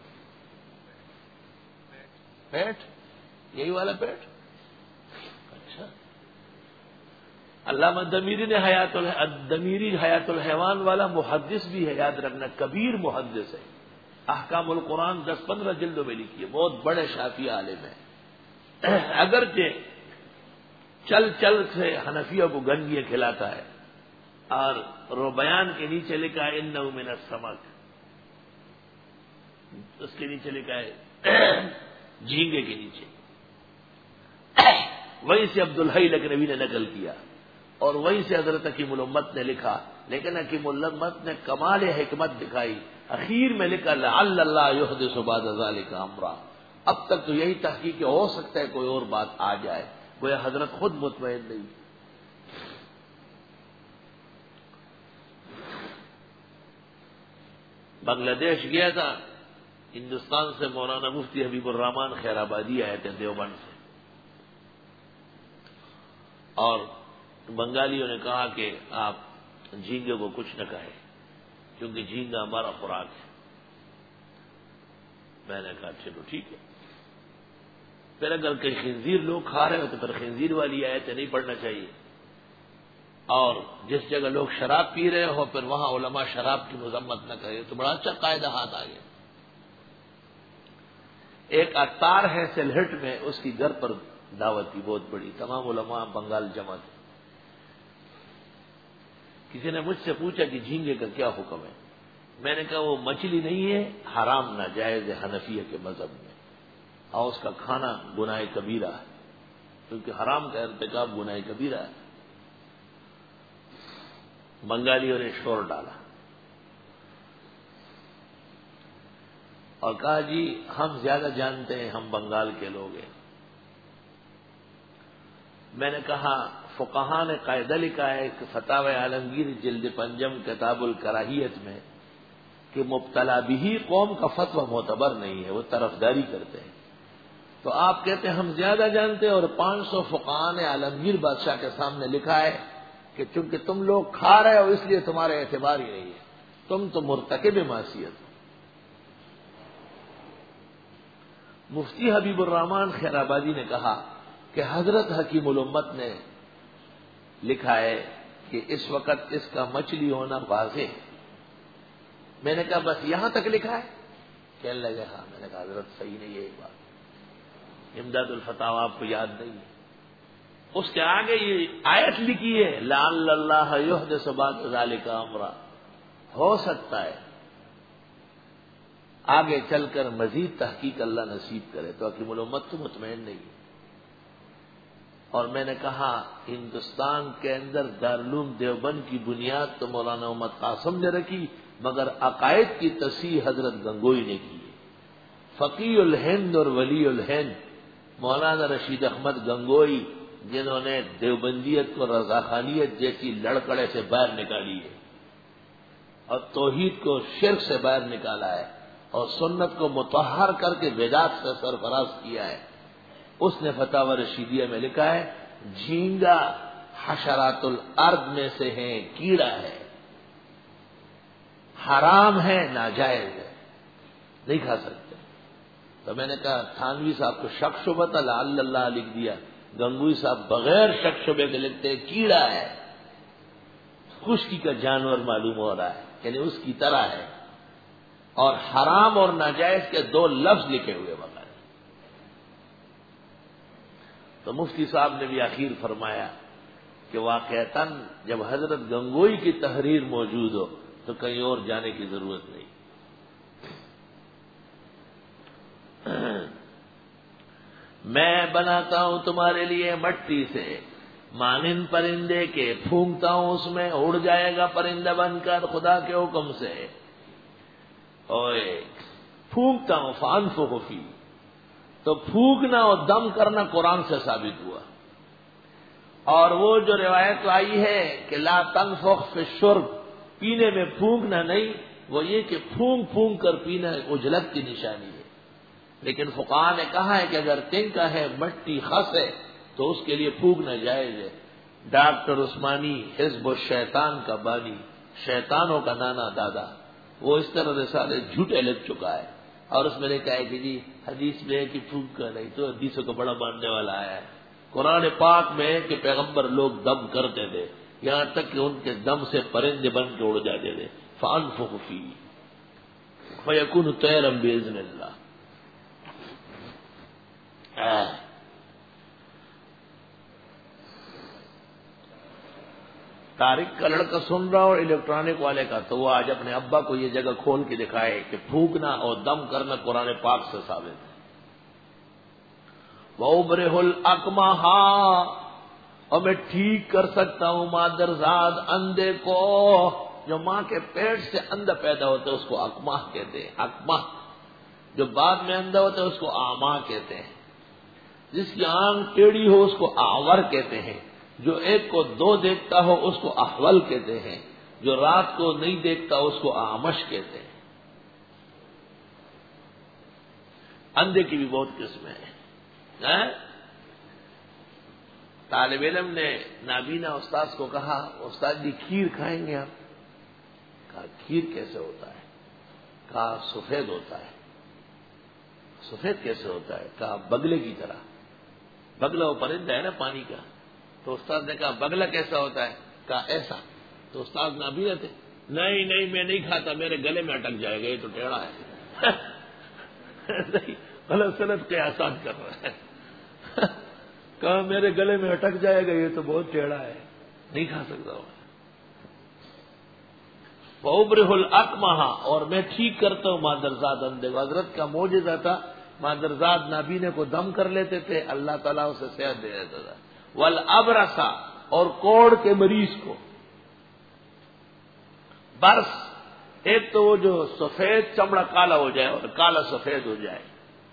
پیٹ، یہی والا پیٹ. اچھا، علامہ دمیری نے دمیری حیات الحیوان والا محدث بھی ہے، یاد رکھنا، کبیر محدث ہے. احکام القرآن 10-15 جلدوں میں لکھی ہے، بہت بڑے شافعی عالم ہے. اگرچہ چل چل سے حنفیوں کو گنگیاں کھلاتا ہے، اور روبیان کے نیچے لکھا ہے انہ من السمک، اس کے نیچے لکھا ہے جھینگے کے نیچے. وہیں سے عبدالحی لکھنوی نے نقل کیا، اور وہیں سے حضرت حکیم الامت نے لکھا. لیکن حکیم الامت نے کمال حکمت دکھائی، اخیر میں لکھا لعل اللہ یحدث بعد ذلک امرا. اب تک تو یہی تحقیق ہو سکتا ہے کوئی اور بات آ جائے، گویا حضرت خود مطمئن نہیں. بنگلہ دیش گیا تھا، ہندوستان سے مولانا مفتی حبیب الرحمان خیر آبادی آئے تھے دیوبند سے، اور بنگالیوں نے کہا کہ آپ جھینگے کو کچھ نہ کہیں کیونکہ جھینگا ہمارا خوراک ہے. میں نے کہا چلو ٹھیک ہے. پھر اگر کہیں خنزیر لوگ کھا رہے ہو تو پھر خنزیر والی آیتیں نہیں پڑھنا چاہیے، اور جس جگہ لوگ شراب پی رہے ہو پھر وہاں علماء شراب کی مذمت نہ کرے. تو بڑا اچھا قاعدہ ہاتھ آ گیا. ایک عطار ہے سلہٹ میں، اس کی گھر پر دعوت تھی بہت بڑی، تمام علماء بنگال جمع تھے. کسی نے مجھ سے پوچھا کہ جھینگے کا کیا حکم ہے. میں نے کہا وہ مچھلی نہیں ہے، حرام ناجائز ہے حنفیہ کے مذہب میں، اور اس کا کھانا گناہ کبیرہ ہے، کیونکہ حرام کا ارتکاب گناہ کبیرہ ہے. بنگالیوں نے شور ڈالا اور کہا جی ہم زیادہ جانتے ہیں، ہم بنگال کے لوگ ہیں. میں نے کہا فقہاء نے قاعدہ لکھا ہے کہ فتاوی عالمگیر جلد 5 کتاب الکراہیت میں کہ مبتلا بھی قوم کا فتویٰ معتبر نہیں ہے، وہ طرفداری کرتے ہیں. تو آپ کہتے ہیں ہم زیادہ جانتے ہیں، اور 500 فقہاء نے عالمگیر بادشاہ کے سامنے لکھا ہے کہ چونکہ تم لوگ کھا رہے ہو اس لیے تمہارے اعتبار ہی نہیں ہے، تم تو مرتکب معصیت ہو. مفتی حبیب الرحمان خیر آبادی نے کہا کہ حضرت حکیم الامت نے لکھا ہے کہ اس وقت اس کا مچھلی ہونا واضح ہے. میں نے کہا بس یہاں تک لکھا ہے؟ کہنے لگے ہاں. میں نے کہا حضرت صحیح نہیں ہے یہ بات، امداد الفتاوی آپ کو یاد نہیں ہے؟ اس کے آگے یہ آیت لکھی ہے لعل اللہ یحدث بعد ذلک امرا، ہو سکتا ہے آگے چل کر مزید تحقیق اللہ نصیب کرے. تو حکیم الامت تو مطمئن نہیں ہے. اور میں نے کہا ہندوستان کے اندر دارالعلوم دیوبند کی بنیاد تو مولانا محمد قاسم نے رکھی، مگر عقائد کی تصحیح حضرت گنگوئی نے کی۔ فقیہ الہند اور ولی الہند مولانا رشید احمد گنگوئی، جنہوں نے دیوبندیت کو رضاخانیت جیسی لڑکڑے سے باہر نکالی ہے اور توحید کو شرک سے باہر نکالا ہے اور سنت کو مطہر کر کے بدعت سے سرفراز کیا ہے، اس نے فتاوی رشیدیہ میں لکھا ہے جھینگا حشرات الارض میں سے ہے، کیڑا ہے، حرام ہے، ناجائز ہے، نہیں کھا سکتے۔ تو میں نے کہا تھانوی صاحب کو شک شبہ تھا، لعل اللہ لکھ دیا، گنگوئی صاحب بغیر شک شبے کے لکھتے ہیں کیڑا ہے، خشکی کا جانور معلوم ہو رہا ہے، یعنی اس کی طرح ہے، اور حرام اور ناجائز کے دو لفظ لکھے ہوئے بغیر۔ تو مفتی صاحب نے بھی اخیر فرمایا کہ واقعتاً جب حضرت گنگوئی کی تحریر موجود ہو تو کہیں اور جانے کی ضرورت نہیں۔ میں بناتا ہوں تمہارے لیے مٹی سے مانند پرندے کے، پھونکتا ہوں اس میں، اڑ جائے گا پرندہ بن کر خدا کے حکم سے۔ اوئے پھونکتا ہوں فانفخ فیہ، تو پھونکنا اور دم کرنا قرآن سے ثابت ہوا، اور وہ جو روایت آئی ہے کہ لا تنفخ فی الشرب، پینے میں پھونکنا نہیں، وہ یہ کہ پھونک پھونک کر پینا اجلت کی نشانی ہے۔ لیکن فقہاء نے کہا ہے کہ اگر تنکا ہے، مٹی خس ہے، تو اس کے لیے پھونکنا جائز ہے۔ ڈاکٹر عثمانی حزب الشیطان کا بانی، شیطانوں کا نانا دادا، وہ اس طرح رسالے جھوٹے لکھ چکا ہے، اور اس میں نے کہا ہے کہ جی حدیث میں ہے کہ پھونکا نہیں، تو حدیثوں کو بڑا ماننے والا آیا ہے۔ قرآن پاک میں ہے کہ پیغمبر لوگ دم کرتے تھے، یہاں تک کہ ان کے دم سے پرندے بن کے اڑ جاتے تھے۔ فانفخ فیہ فیکون طیرا باذن اللہ۔ طارق کا لڑکا سن رہا اور الیکٹرانک والے کا، تو وہ آج اپنے ابا کو یہ جگہ کھول کے دکھائے کہ پھونکنا اور دم کرنا قرآن پاک سے ثابت ہے۔ وَأُبْرِئُ الْأَكْمَحَ، اور میں ٹھیک کر سکتا ہوں مادرزاد اندھے کو، جو ماں کے پیٹ سے اندھا پیدا ہوتا ہے اس کو اکمہ کہتے ہیں، اکمہ۔ جو بعد میں اندھا ہوتا ہے اس کو اعمیٰ کہتے ہیں۔ جس کی آنکھ ٹیڑھی ہو اس کو اعور کہتے ہیں۔ جو ایک کو دو دیکھتا ہو اس کو احول کہتے ہیں۔ جو رات کو نہیں دیکھتا اس کو اعمش کہتے ہیں۔ اندھے کی بھی بہت قسمیں ہیں۔ طالب علم نے نابینا استاد کو کہا استاد جی کھیر کھائیں گے آپ؟ کہا کھیر کیسے ہوتا ہے؟ کہا سفید ہوتا ہے۔ سفید کیسے ہوتا ہے؟ کہا بگلے کی طرح۔ بگلا وہ پرندہ ہے نا پانی کا۔ تو استاد نے کہا بگلا کیسا ہوتا ہے؟ کہا ایسا۔ تو استاد نابینا تھے، نہیں نہیں میں نہیں کھاتا، میرے گلے میں اٹک جائے گا، یہ تو ٹیڑھا ہے۔ نہیں غلط سلط کے آسان کر رہا ہے۔ کہا میرے گلے میں اٹک جائے گا، یہ تو بہت ٹیڑھا ہے، نہیں کھا سکتا ہوں۔ وَأُبْرِئُ الْأَكْمَحَ، اور میں ٹھیک کرتا ہوں مادرزاد اندھے کو۔ حضرت کا معجزہ تھا، مادرزاد نابینے کو دم کر لیتے تھے، اللہ تعالیٰ اسے صحت دے دیتا تھا۔ وَالْأَبْرَصَ، اور کوڑ کے مریض کو۔ برس، ایک تو وہ جو سفید چمڑا کالا ہو جائے اور کالا سفید ہو جائے۔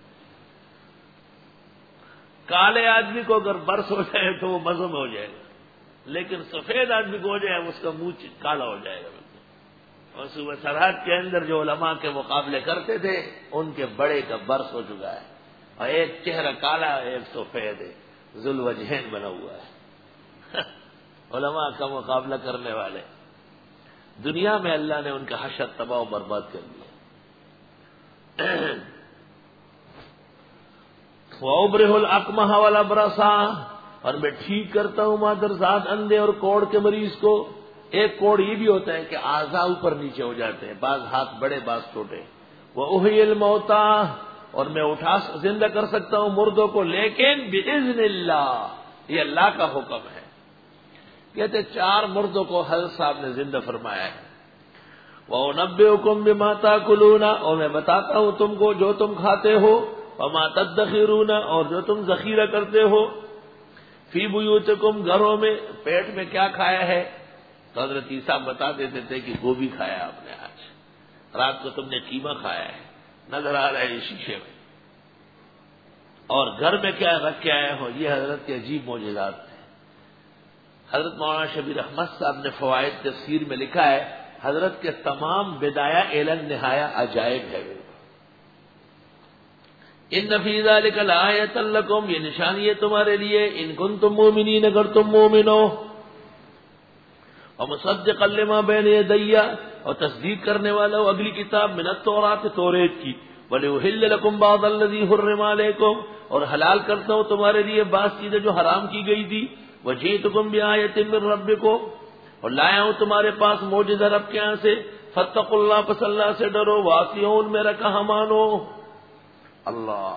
کالے آدمی کو اگر برس ہو جائے تو وہ مزم ہو جائے گا، لیکن سفید آدمی کو ہو جائے اس کا منہ کالا ہو جائے گا۔ اور صوبہ سرحد کے اندر جو علماء کے مقابلے کرتے تھے ان کے بڑے کا برس ہو چکا ہے، اور ایک چہرہ کالا ایک سفید ہے، ذوالوجہین بنا ہوا ہے۔ علماء کا مقابلہ کرنے والے، دنیا میں اللہ نے ان کا حشر تباہ و برباد کر دیا۔ وَأُبْرِئُ الْأَكْمَحَ وَالْأَبْرَصَ، اور میں ٹھیک کرتا ہوں مادرزاد اندھے اور کوڑ کے مریض کو۔ ایک کوڑ یہ بھی ہوتا ہے کہ اعضاء اوپر نیچے ہو جاتے ہیں، بعض ہاتھ بڑے بعض چھوٹے۔ وَأُحْيِي الْمَوْتَىٰ، اور میں زندہ کر سکتا ہوں مردوں کو، لیکن بِإِذْنِ اللَّهِ، یہ اللہ کا حکم ہے۔ کہتے 4 مردوں کو حضرت صاحب نے زندہ فرمایا ہے۔ وَأُنَبِّئُكُم بِمَا تَأْكُلُونَ، اور میں بتاتا ہوں تم کو جو تم کھاتے ہو، وَمَا تَدَّخِرُونَ، اور جو تم ذخیرہ کرتے ہو، فی بیوتکم، گھروں میں، پیٹ میں کیا کھایا ہے؟ تو حضرت عیسیٰ بتا دیتے تھے کہ گوبھی کھایا آپ نے آج، رات کو تم نے قیمہ کھایا ہے، نظر آ رہا ہے یہ شیشے میں، اور گھر میں کیا رکھ کے آئے ہو۔ یہ حضرت کے عجیب معجزات ہیں۔ حضرت مولانا شبیر احمد صاحب نے فوائد تفسیر میں لکھا ہے، حضرت کے تمام بدایہ اعلان نہایا عجائب ہے۔ ان فی ذلک لآیۃ لکم، یہ نشانی ہے تمہارے لیے، ان کنتم مؤمنین، اگر تم مومن ہو، ومصدقا لما بین یدی، اور تصدیق کرنے والا ہو اگلی کتاب من التوراۃ، توریت کی، وَلِأُحِلَّ لَكُمْ بَعْضَ الَّذِي حُرِّمَ عَلَيْكُمْ، اور حلال کرتا ہوں تمہارے لیے بعض چیزیں جو حرام کی گئی تھی، وَجِئْتُكُمْ بِآیَةٍ مِّن رَّبِّكُمْ، اور لایا ہوں تمہارے پاس معجزہ رب کے یہاں سے، فَاتَّقُوا اللَّهَ، پس اللہ سے ڈرو، وَأَطِیعُونِ، میرا کہا مانو۔ اللہ،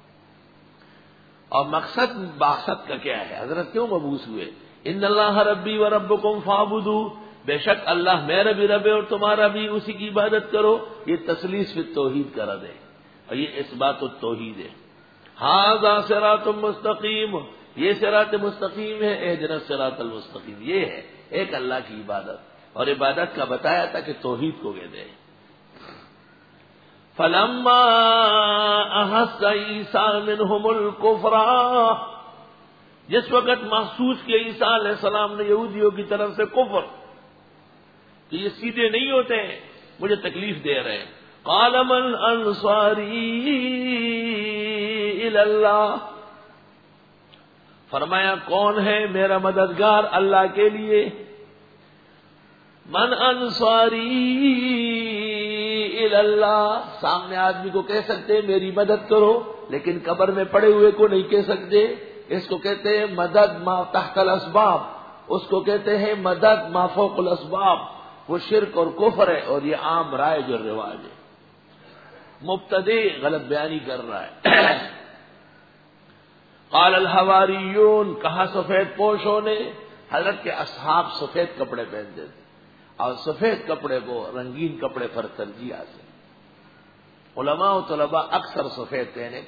اور مقصد کا کیا ہے؟ حضرت کیوں مبعوث ہوئے؟ ان اللہ ربی و ربکم فاعبدوا، بے شک اللہ میرا بھی رب ہے اور تمہارا بھی، اسی کی عبادت کرو۔ یہ تسلیث فی التوحید کا رد ہے، اور یہ اثبات التوحید ہے۔ ھذا صراط مستقیم، یہ صراط مستقیم ہے، اہدنا الصراط المستقیم، یہ ہے ایک اللہ کی عبادت، اور عبادت کا بتایا تھا کہ توحید کو کہتے ہیں۔ فلما احس عیسیٰ منہم الکفر، جس وقت محسوس کیا عیسیٰ علیہ السلام نے یہودیوں کی طرف سے کفر، کہ یہ سیدھے نہیں ہوتے ہیں، مجھے تکلیف دے رہے ہیں، قال من انصاری الی اللہ، فرمایا کون ہے میرا مددگار اللہ کے لیے؟ من انصاری الی اللہ، سامنے آدمی کو کہہ سکتے ہیں میری مدد کرو، لیکن قبر میں پڑے ہوئے کو نہیں کہہ سکتے۔ اس کو کہتے ہیں مدد ما تحت الاسباب، اس کو کہتے ہیں مدد ما فوق الاسباب، وہ شرک اور کفر ہے، اور یہ عام رائج اور رواج ہے۔ مبتدی غلط بیانی کر رہا ہے۔ قال الحواریون، کہا سفید پوشوں نے، حضرت کے اصحاب سفید کپڑے پہنتے تھے، اور سفید کپڑے کو رنگین کپڑے پر ترجیح حاصل۔ علماء و طلباء اکثر سفید پہنے،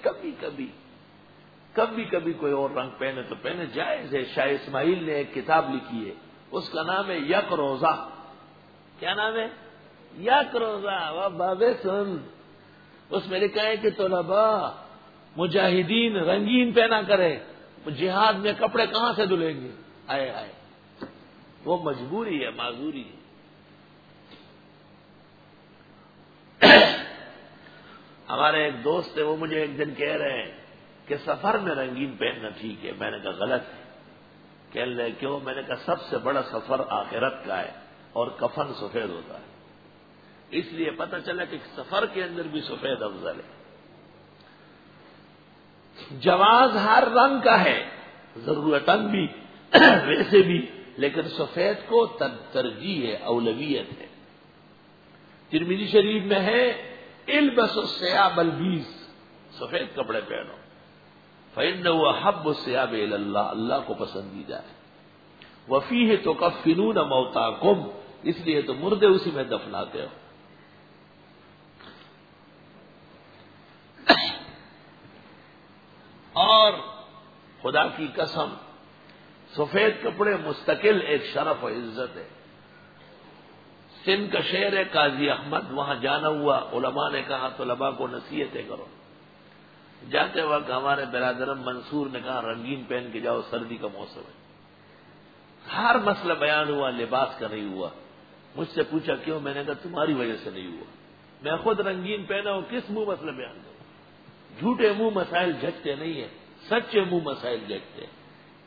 کبھی کبھی کوئی اور رنگ پہنے تو پہنے، جائز ہے۔ شاہ اسماعیل نے ایک کتاب لکھی ہے، اس کا نام ہے یک روزہ۔ کیا نام ہے؟ یک روزہ۔ واہ بابے سن، اس میں لکھا ہے کہ طلباء مجاہدین رنگین پہنا کرے، جہاد میں کپڑے کہاں سے دھلیں گے؟ آئے آئے، وہ مجبوری ہے، معذوری ہے۔ ہمارے ایک دوست ہیں، وہ مجھے ایک دن کہہ رہے ہیں کہ سفر میں رنگین پہننا ٹھیک ہے۔ میں نے کہا غلط ہے۔ کہہ رہے کیوں؟ میں نے کہا سب سے بڑا سفر آخرت کا ہے، اور کفن سفید ہوتا ہے، اس لیے پتہ چلا کہ سفر کے اندر بھی سفید افضل ہے۔ جواز ہر رنگ کا ہے، ضرورتاً بھی ویسے بھی، لیکن سفید کو ترجیح ہے، اولویت ہے۔ ترمذی شریف میں ہے البسوا الثياب البيض، سفید کپڑے پہنو، فإنه أحب الثياب إلى اللہ، اللہ کو پسندیدہ ہے۔ وفیہ تکفنون موتاکم، اس لیے تو مردے اسی میں دفناتے ہو۔ اور خدا کی قسم، سفید کپڑے مستقل ایک شرف و عزت ہے۔ سندھ کا شہر ہے قاضی احمد، وہاں جانا ہوا، علماء نے کہا طلباء کو نصیحتیں کرو۔ جاتے وقت ہمارے برادرم منصور نے کہا رنگین پہن کے جاؤ، سردی کا موسم ہے۔ ہر مسئلہ بیان ہوا، لباس کا نہیں ہوا۔ مجھ سے پوچھا کیوں؟ میں نے کہا تمہاری وجہ سے نہیں ہوا، میں خود رنگین پہنا ہوں، کس منہ مسئلہ بیان کروں؟ جھوٹے منہ مسائل جھگتے نہیں ہیں، سچے منہ مسائل جھگتے ہیں۔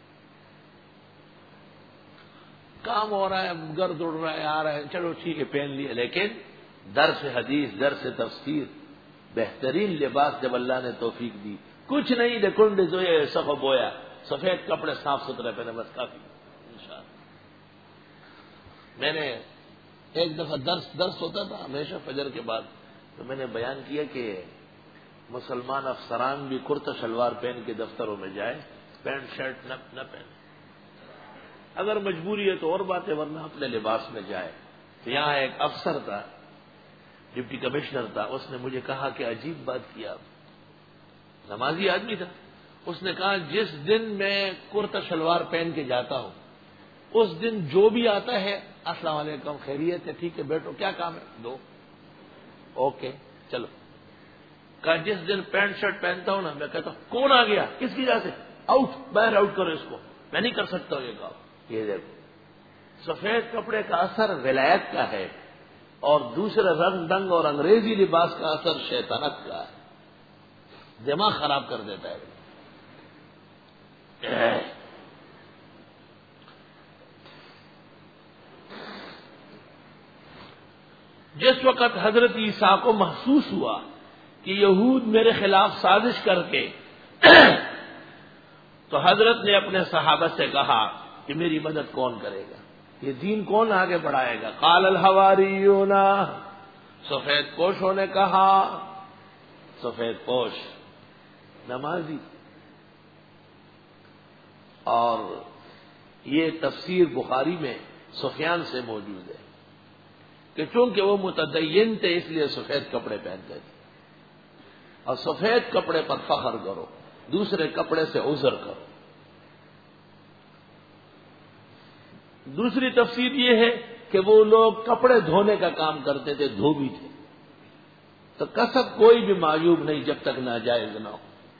کام ہو رہا ہے، گرد اڑ رہا ہے، آ رہا ہے، چلو ٹھیک ہے پہن لیا، لیکن درس حدیث، درس تفسیر، بہترین لباس جب اللہ نے توفیق دی، کچھ نہیں کنڈ زوئے سخ بویا، سفید کپڑے صاف ستھرے پہنے، بس کافی انشاءاللہ۔ میں نے ایک دفعہ درس ہوتا تھا ہمیشہ فجر کے بعد، تو میں نے بیان کیا کہ مسلمان افسران بھی کرتا شلوار پہن کے دفتروں میں جائے، پینٹ شرٹ نہ پہنے، اگر مجبوری ہے تو اور بات ہے، ورنہ اپنے لباس میں جائے۔ تو یہاں ایک افسر تھا، ڈپٹی کمشنر تھا، اس نے مجھے کہا کہ عجیب بات کیا، نمازی آدمی تھا، اس نے کہا جس دن میں کرتا شلوار پہن کے جاتا ہوں اس دن جو بھی آتا ہے السلام علیکم خیریت ہے ٹھیک ہے بیٹھو کیا کام ہے دو اوکے چلو. کہا جس دن پینٹ شرٹ پہنتا ہوں نا میں کہتا ہوں کون آ گیا کس کی وجہ سے آؤٹ باہر آؤٹ کرو اس کو میں نہیں کر سکتا ہوں یہ کام. یہ دیکھو سفید کپڑے کا اثر ولایت کا ہے اور دوسرے رنگ ڈنگ اور انگریزی لباس کا اثر شیطنت کا ہے دماغ خراب کر دیتا ہے. جس وقت حضرت عیسیٰ کو محسوس ہوا کہ یہود میرے خلاف سازش کر کے تو حضرت نے اپنے صحابہ سے کہا کہ میری مدد کون کرے گا یہ دین کون آگے بڑھائے گا. قال الحواریون سفید پوشوں نے کہا سفید پوش نمازی. اور یہ تفسیر بخاری میں سفیان سے موجود ہے کہ چونکہ وہ متدین تھے اس لیے سفید کپڑے پہنتے تھے اور سفید کپڑے پر فخر کرو دوسرے کپڑے سے عذر کرو. دوسری تفسیر یہ ہے کہ وہ لوگ کپڑے دھونے کا کام کرتے تھے دھوبی تھے تو کسب کوئی بھی معیوب نہیں جب تک ناجائز نہ ہو.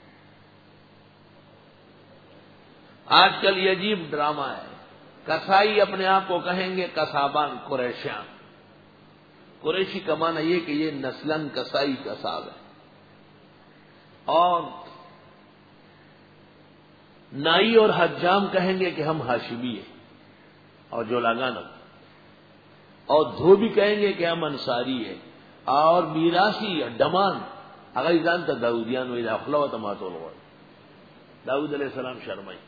آج کل یہ عجیب ڈرامہ ہے کسائی اپنے آپ کو کہیں گے کسابان قریشیان. قریشی کا معنی یہ کہ یہ نسلاً کسائی کساب ہے اور نائی اور حجام کہیں گے کہ ہم ہاشمی ہیں اور جو لگانا اور دھوبی کہیں گے کہ ہم انصاری ہیں اور میراثی ڈمان اگر جانتا داؤدیان و اخلاوت ماتول داؤد علیہ السلام شرمائی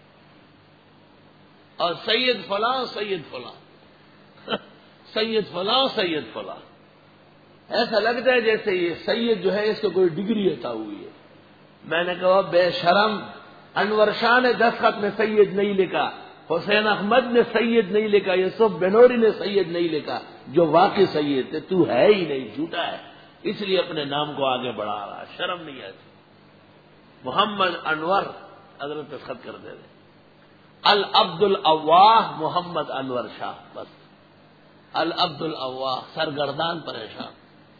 اور سید فلاں سید فلاں سید فلاں سید فلاں ایسا لگتا ہے جیسے یہ سید جو ہے اس کو کوئی ڈگری عطا ہوئی ہے. میں نے کہا بے شرم انور شاہ نے دستخط میں سید نہیں لکھا حسین احمد نے سید نہیں لکھا یوسف بنوری نے سید نہیں لکھا جو واقعی سید تھے تو ہے ہی نہیں جھوٹا ہے اس لیے اپنے نام کو آگے بڑھا رہا شرم نہیں آتی. محمد انور حضرت دستخط کر دے العبد الاواہ محمد انور شاہ بس العبد الاواہ سرگردان پریشان.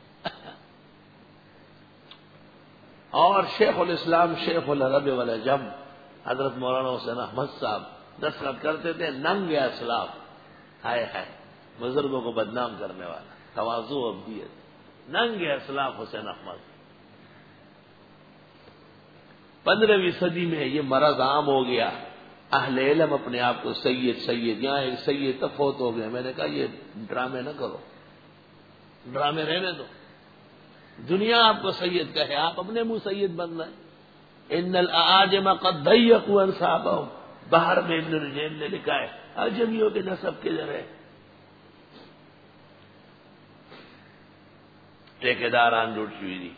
اور شیخ الاسلام شیخ العرب والعجم حضرت مولانا حسین احمد صاحب دستخط کرتے تھے ننگ اسلاف ہائے ہائے بزرگوں کو بدنام کرنے والا تواضع و ابدیت ننگ اسلاف حسین احمد. 15ویں صدی میں یہ مرض عام ہو گیا اہل علم اپنے آپ کو سید سید یہاں ایک سید تفوت ہو گئے. میں نے کہا یہ ڈرامے نہ کرو ڈرامے رہنے دو دنیا آپ کو سید کہے آپ اپنے منہ سید بن رہے ہیں. ان الاعاجم قد ضيقوا انسابهم باہر میں ابن رجیب نے لکھا ہے اعجمیوں کے نسب کے ذرے ٹھیکیداران لوٹ چوئی دی.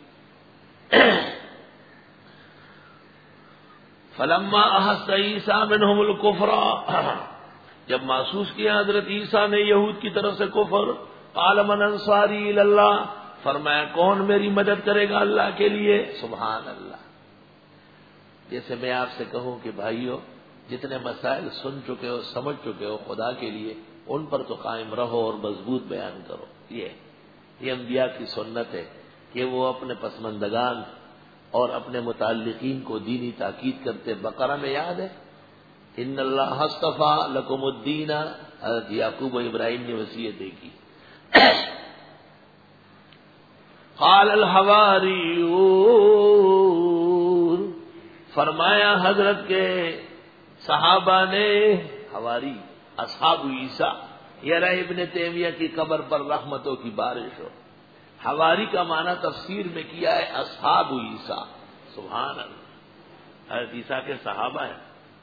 فلما احس عیسیٰ منہم الکفر جب محسوس کیا حضرت عیسیٰ نے یہود کی طرف سے کفر قال من انصاری الی اللہ فرمایا کون میری مدد کرے گا اللہ کے لیے. سبحان اللہ. جیسے میں آپ سے کہوں کہ بھائیو جتنے مسائل سن چکے ہو سمجھ چکے ہو خدا کے لیے ان پر تو قائم رہو اور مضبوط بیان کرو. یہ انبیاء کی سنت ہے کہ وہ اپنے پسماندگان اور اپنے متعلقین کو دینی تاکید کرتے. بقرہ میں یاد ہے ان اللہ اصطفیٰ لکم الدین حضرت یعقوب و ابراہیم نے وصیت کی. قال الحواریون فرمایا حضرت کے صحابہ نے حواری اصحاب عیسیٰ یرا ابن تیمیہ کی قبر پر رحمتوں کی بارش ہو. حواری کا معنی تفسیر میں کیا ہے اصحاب عیسیٰ. سبحان اللہ حضرت عیسیٰ کے صحابہ ہیں.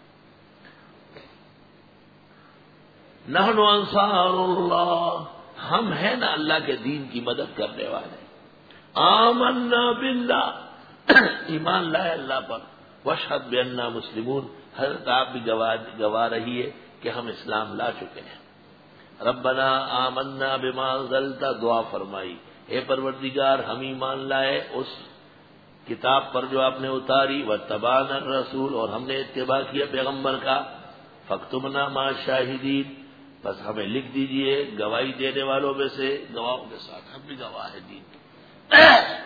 نحن انصار اللہ ہم ہیں نا اللہ کے دین کی مدد کرنے والے. آمنا باللہ ایمان لائے اللہ پر واشہد باننا مسلمون حضرت آپ بھی گواہ رہی ہے کہ ہم اسلام لا چکے ہیں. ربنا آمنا بما انزلت دعا فرمائی اے پروردگار ہم ایمان لائے اس کتاب پر جو آپ نے اتاری، واتبعنا الرسول، اور ہم نے اتباع کیا پیغمبر کا، فاکتبنا مع الشاہدین، بس ہمیں لکھ دیجئے گواہی دینے والوں میں سے، گواہوں کے ساتھ ہم بھی گواہ ہیں دین کے۔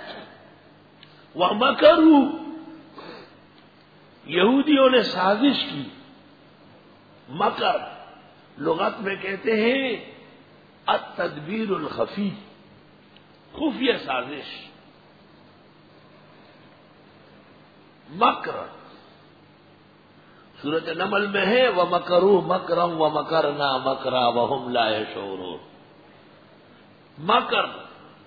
وَمَكَرُوا، یہودیوں نے سازش کی۔ مکر لغت میں کہتے ہیں التدبیر الخفی، خفیہ سازش۔ مکر سورۃ نمل میں ہے وَمَكَرُوا مَكْرًا وَمَكَرْنَا مَكْرًا وَهُمْ لَا يَشْعُرُونَ۔ مکر،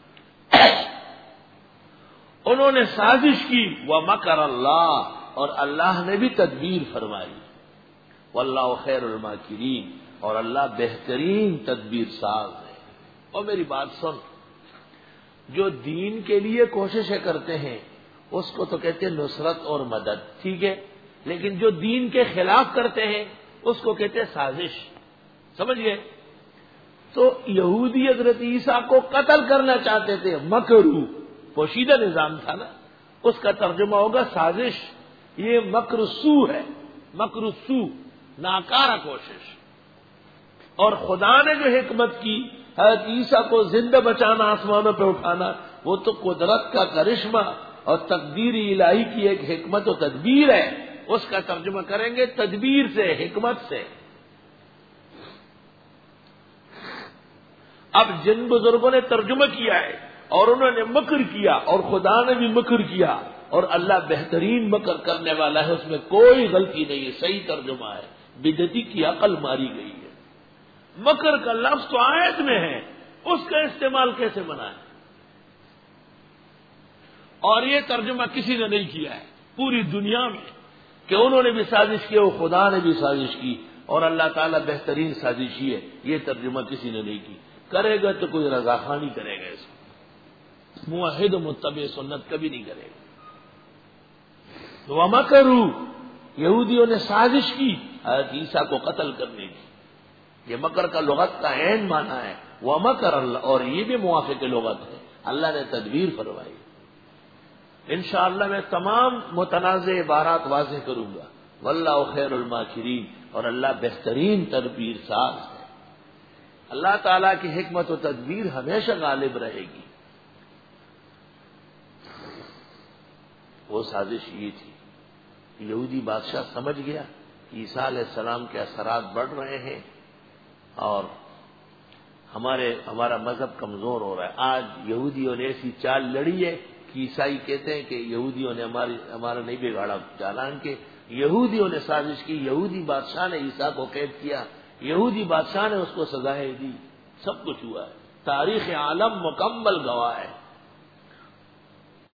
انہوں نے سازش کی، وَمَكَرَ اللَّهُ، اور اللہ نے بھی تدبیر فرمائی، واللہ خیر الماکرین، اور اللہ بہترین تدبیر ساز ہے۔ اور میری بات سن، جو دین کے لیے کوششیں کرتے ہیں اس کو تو کہتے ہیں نصرت اور مدد، ٹھیک ہے، لیکن جو دین کے خلاف کرتے ہیں اس کو کہتے ہیں سازش، سمجھ گئے؟ تو یہودی حضرت عیسیٰ کو قتل کرنا چاہتے تھے، مکرو، پوشیدہ نظام تھا نا، اس کا ترجمہ ہوگا سازش۔ یہ مکر سو ہے، مکر سو، ناکارہ کوشش۔ اور خدا نے جو حکمت کی حضرت عیسیٰ کو زندہ بچانا، آسمانوں پہ اٹھانا، وہ تو قدرت کا کرشمہ اور تقدیر الہی کی ایک حکمت و تدبیر ہے، اس کا ترجمہ کریں گے تدبیر سے، حکمت سے۔ اب جن بزرگوں نے ترجمہ کیا ہے اور انہوں نے مکر کیا اور خدا نے بھی مکر کیا، اور اللہ بہترین مکر کرنے والا ہے، اس میں کوئی غلطی نہیں ہے، صحیح ترجمہ ہے، بدعتی کی عقل ماری گئی ہے۔ مکر کا لفظ تو آیت میں ہے، اس کا استعمال کیسے منع ہے؟ اور یہ ترجمہ کسی نے نہیں کیا ہے پوری دنیا میں کہ انہوں نے بھی سازش کی اور خدا نے بھی سازش کی اور اللہ تعالیٰ بہترین سازشی ہے، یہ ترجمہ کسی نے نہیں کی۔ کرے گا تو کوئی رضاخانی کرے گا، اس کو موحد و متبع سنت کبھی نہیں کرے گا۔ وَمَكَرُوا، یہودیوں نے سازش کی حضرت عیسیٰ کو قتل کرنے کی۔ یہ مکر کا لغت کا عین معنی ہے، وَمَكَرَ اللَّهُ، اور یہ بھی موافق لغت ہے، اللہ نے تدبیر فرمائی۔ انشاءاللہ میں تمام متنازع عبارات واضح کروں گا، واللہ خیر الماکرین، اور اللہ بہترین تدبیر ساز ہے۔ اللہ تعالیٰ کی حکمت و تدبیر ہمیشہ غالب رہے گی۔ وہ سازش یہ تھی، یہودی بادشاہ سمجھ گیا کہ عیسیٰ علیہ السلام کے اثرات بڑھ رہے ہیں اور ہمارا مذہب کمزور ہو رہا ہے۔ آج یہودیوں نے ایسی چال لڑی ہے کہ عیسائی کہتے ہیں کہ یہودیوں نے ہمارا نہیں بگاڑا، چالان کے یہودیوں نے سازش کی، یہودی بادشاہ نے عیسیٰ کو قید کیا، یہودی بادشاہ نے اس کو سزائیں دی، سب کچھ ہوا ہے، تاریخ عالم مکمل گواہ ہے۔